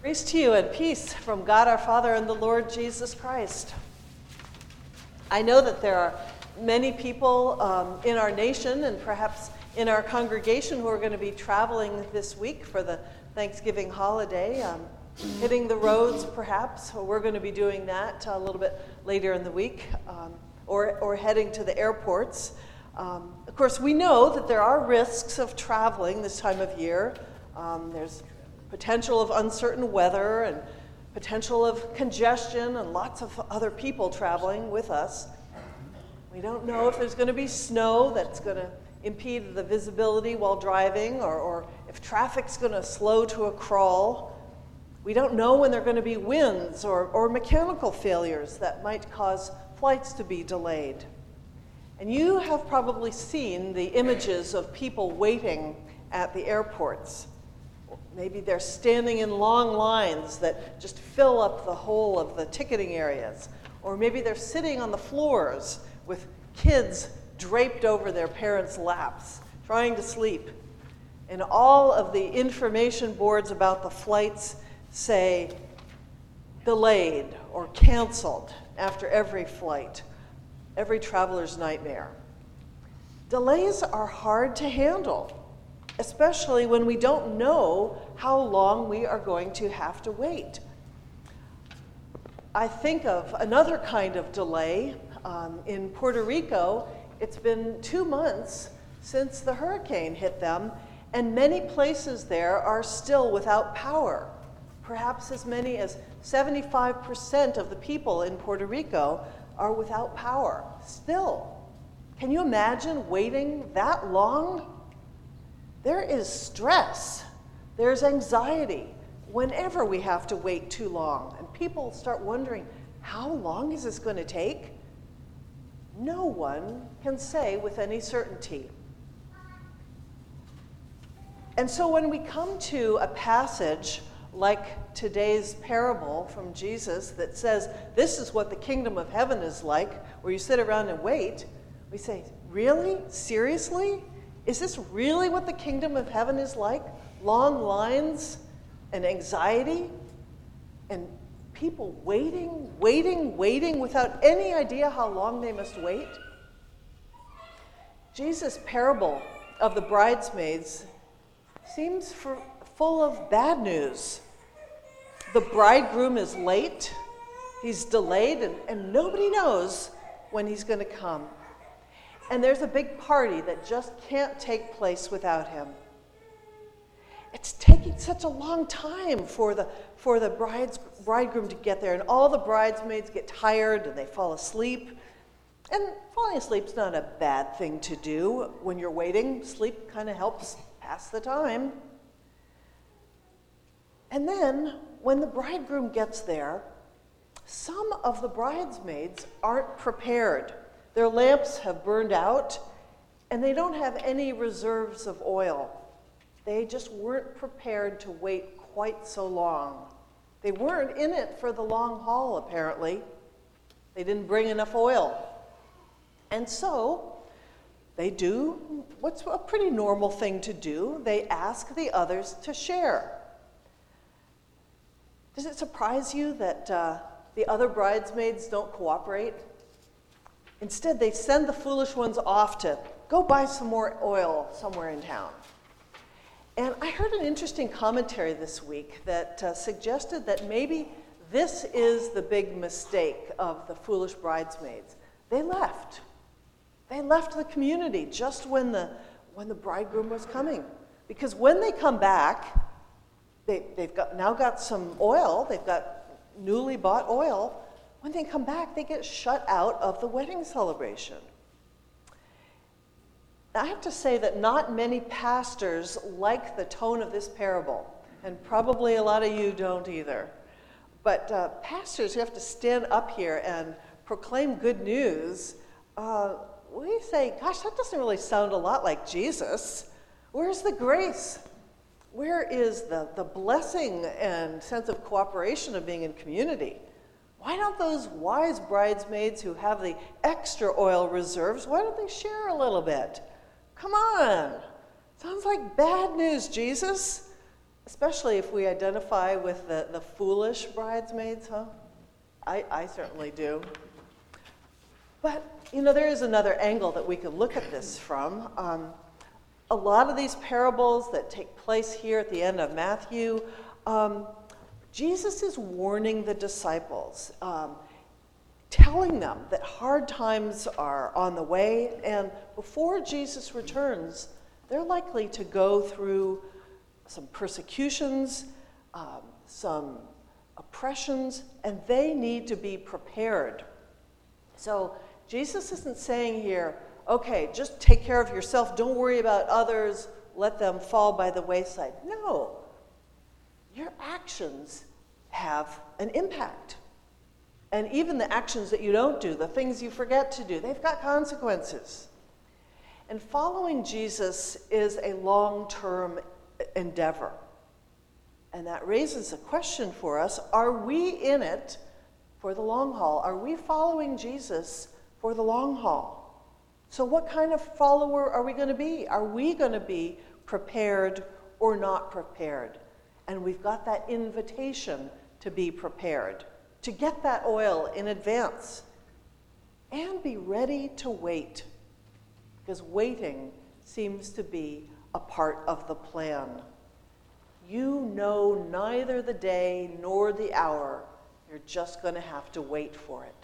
Grace to you and peace from God our Father and the Lord Jesus Christ. I know that there are many people in our nation and perhaps in our congregation who are going to be traveling this week for the Thanksgiving holiday, hitting the roads perhaps. We're going to be doing that a little bit later in the week, or heading to the airports. Of course, we know that there are risks of traveling this time of year. There's potential of uncertain weather and potential of congestion and lots of other people traveling with us. We don't know if there's going to be snow that's going to impede the visibility while driving, or if traffic's going to slow to a crawl. We don't know when there are going to be winds or mechanical failures that might cause flights to be delayed. And you have probably seen the images of people waiting at the airports. Maybe they're standing in long lines that just fill up the whole of the ticketing areas. Or maybe they're sitting on the floors with kids draped over their parents' laps, trying to sleep. And all of the information boards about the flights say delayed or canceled after every flight, every traveler's nightmare. Delays are hard to handle, especially when we don't know how long we are going to have to wait. I think of another kind of delay. In Puerto Rico, it's been 2 months since the hurricane hit them, and many places there are still without power. Perhaps as many as 75% of the people in Puerto Rico are without power still. Can you imagine waiting that long? There is stress, there's anxiety whenever we have to wait too long. And people start wondering, how long is this going to take? No one can say with any certainty. And so when we come to a passage like today's parable from Jesus that says, this is what the kingdom of heaven is like, where you sit around and wait, we say, really? Seriously? Is this really what the kingdom of heaven is like? Long lines and anxiety and people waiting without any idea how long they must wait? Jesus' parable of the bridesmaids seems full of bad news. The bridegroom is late, he's delayed, and nobody knows when he's going to come. And there's a big party that just can't take place without him. It's taking such a long time for the bridegroom to get there, and all the bridesmaids get tired and they fall asleep. And falling asleep's not a bad thing to do when you're waiting. Sleep kind of helps pass the time. And then, when the bridegroom gets there, some of the bridesmaids aren't prepared. Their lamps have burned out, and they don't have any reserves of oil. They just weren't prepared to wait quite so long. They weren't in it for the long haul, apparently. They didn't bring enough oil. And so, they do what's a pretty normal thing to do. They ask the others to share. Does it surprise you that the other bridesmaids don't cooperate? Instead, they send the foolish ones off to go buy some more oil somewhere in town. And I heard an interesting commentary this week that suggested that maybe this is the big mistake of the foolish bridesmaids. They left. They left the community just when the bridegroom was coming. Because when they come back, they've now got some oil, they've got newly bought oil. When they come back, they get shut out of the wedding celebration. Now, I have to say that not many pastors like the tone of this parable, and probably a lot of you don't either. But pastors who have to stand up here and proclaim good news, we say, gosh, that doesn't really sound a lot like Jesus. Where's the grace? Where is the blessing and sense of cooperation of being in community? Why don't those wise bridesmaids who have the extra oil reserves, why don't they share a little bit? Come on. Sounds like bad news, Jesus. Especially if we identify with the foolish bridesmaids, huh? I certainly do. But, there is another angle that we can look at this from. A lot of these parables that take place here at the end of Matthew, Jesus is warning the disciples, telling them that hard times are on the way, and before Jesus returns, they're likely to go through some persecutions, some oppressions, and they need to be prepared. So Jesus isn't saying here, okay, just take care of yourself, don't worry about others, let them fall by the wayside. No, your actions have an impact. And even the actions that you don't do, the things you forget to do, they've got consequences. And following Jesus is a long-term endeavor. And that raises a question for us. Are we in it for the long haul? Are we following Jesus for the long haul? So what kind of follower are we going to be? Are we going to be prepared or not prepared? And we've got that invitation to be prepared, to get that oil in advance, and be ready to wait, because waiting seems to be a part of the plan. You know neither the day nor the hour. You're just going to have to wait for it.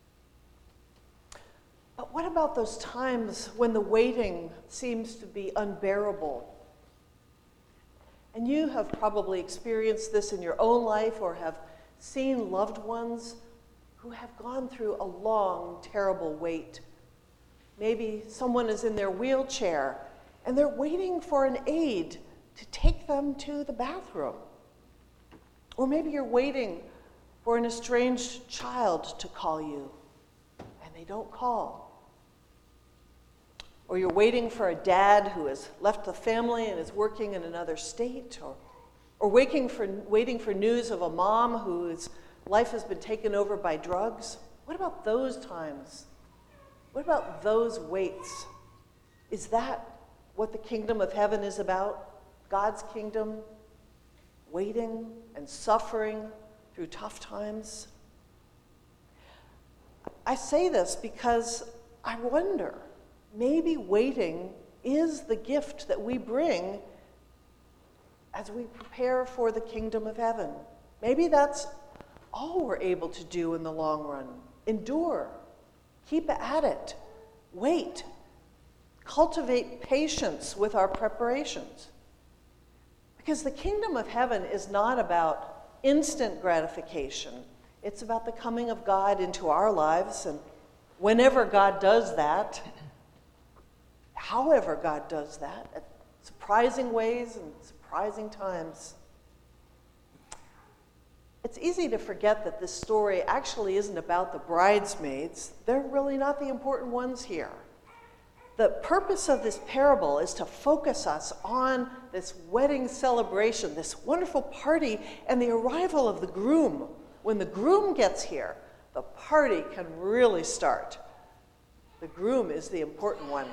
But what about those times when the waiting seems to be unbearable? And you have probably experienced this in your own life or have seen loved ones who have gone through a long, terrible wait. Maybe someone is in their wheelchair and they're waiting for an aide to take them to the bathroom. Or maybe you're waiting for an estranged child to call you and they don't call. Or you're waiting for a dad who has left the family and is working in another state, or waiting for news of a mom whose life has been taken over by drugs. What about those times? What about those waits? Is that what the kingdom of heaven is about? God's kingdom? Waiting and suffering through tough times? I say this because I wonder, maybe waiting is the gift that we bring as we prepare for the kingdom of heaven. Maybe that's all we're able to do in the long run. Endure. Keep at it. Wait. Cultivate patience with our preparations. Because the kingdom of heaven is not about instant gratification. It's about the coming of God into our lives, and whenever God does that, however God does that, at surprising ways and surprising times. It's easy to forget that this story actually isn't about the bridesmaids. They're really not the important ones here. The purpose of this parable is to focus us on this wedding celebration, this wonderful party, and the arrival of the groom. When the groom gets here, the party can really start. The groom is the important one.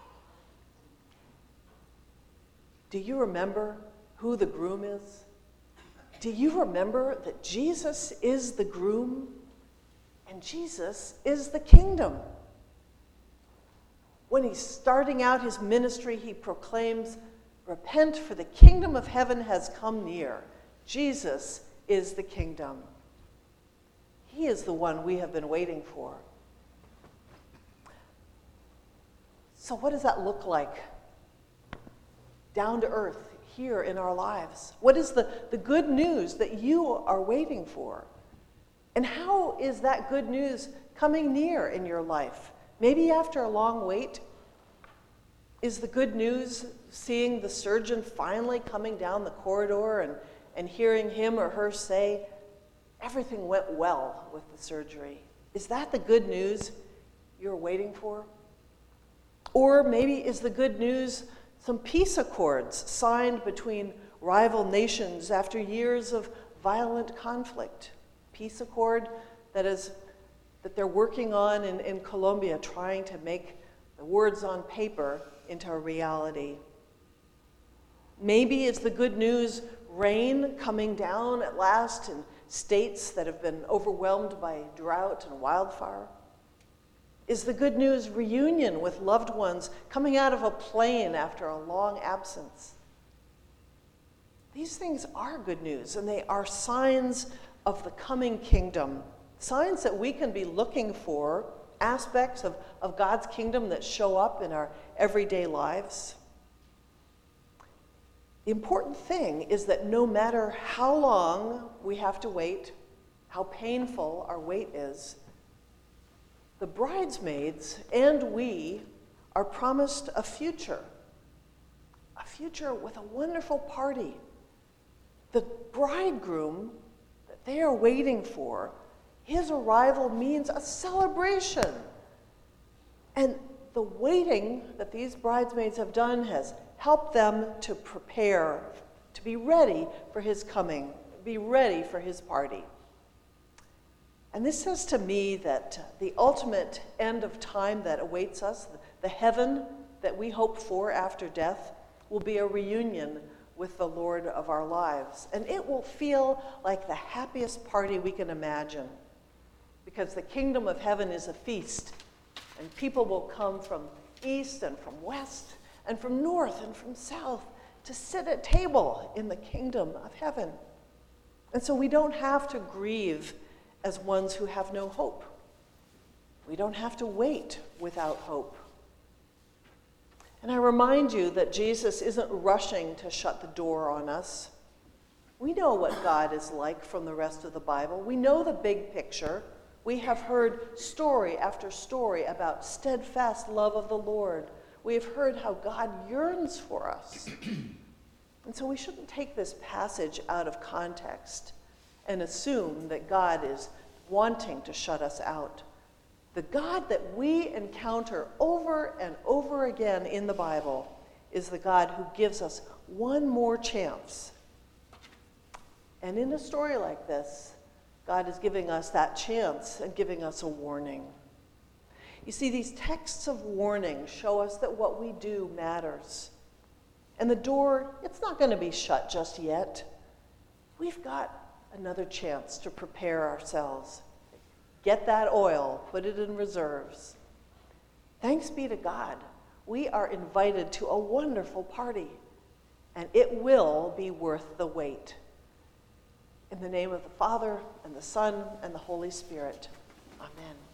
Do you remember who the groom is? Do you remember that Jesus is the groom and Jesus is the kingdom? When he's starting out his ministry, he proclaims, "Repent, for the kingdom of heaven has come near." Jesus is the kingdom. He is the one we have been waiting for. So what does that look like? Down to earth, here in our lives. What is the good news that you are waiting for? And how is that good news coming near in your life? Maybe after a long wait, is the good news seeing the surgeon finally coming down the corridor and hearing him or her say, everything went well with the surgery? Is that the good news you're waiting for? Or maybe is the good news some peace accords signed between rival nations after years of violent conflict? Peace accord that they're working on in Colombia, trying to make the words on paper into a reality. Maybe it's the good news rain coming down at last in states that have been overwhelmed by drought and wildfire? Is the good news reunion with loved ones coming out of a plane after a long absence? These things are good news, and they are signs of the coming kingdom, signs that we can be looking for, aspects of God's kingdom that show up in our everyday lives. The important thing is that no matter how long we have to wait, how painful our wait is, the bridesmaids and we are promised a future with a wonderful party. The bridegroom that they are waiting for, his arrival means a celebration. And the waiting that these bridesmaids have done has helped them to prepare, to be ready for his coming, be ready for his party. And this says to me that the ultimate end of time that awaits us, the heaven that we hope for after death, will be a reunion with the Lord of our lives. And it will feel like the happiest party we can imagine, because the kingdom of heaven is a feast, and people will come from east and from west and from north and from south to sit at table in the kingdom of heaven. And so we don't have to grieve as ones who have no hope. We don't have to wait without hope. And I remind you that Jesus isn't rushing to shut the door on us. We know what God is like from the rest of the Bible. We know the big picture. We have heard story after story about steadfast love of the Lord. We have heard how God yearns for us. And so we shouldn't take this passage out of context and assume that God is wanting to shut us out. The God that we encounter over and over again in the Bible is the God who gives us one more chance. And in a story like this, God is giving us that chance and giving us a warning. You see, these texts of warning show us that what we do matters. And the door, it's not going to be shut just yet. We've got another chance to prepare ourselves. Get that oil, put it in reserves. Thanks be to God, we are invited to a wonderful party, and it will be worth the wait. In the name of the Father, and the Son, and the Holy Spirit, amen.